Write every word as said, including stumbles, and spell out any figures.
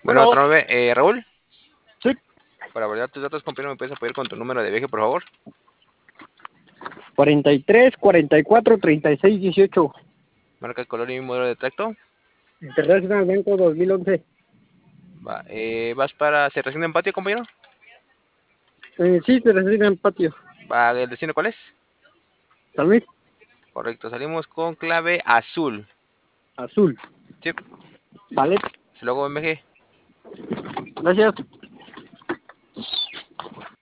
Bueno, Bueno, otro nombre, eh, Raúl, sí, para validar tus datos, compañero, ¿me puedes apoyar con tu número de viaje, por favor? cuarenta y tres, cuarenta y cuatro, treinta y seis, dieciocho. Marca, color y modelo de tracto. International Banco dos mil once. Va, eh, ¿vas para cerración de empatía, compañero? Eh, sí, se reside en patio. Va, ¿el destino cuál es? San Luis, Correcto, salimos con clave azul. azul. Sí, Vale, luego M G. gracias.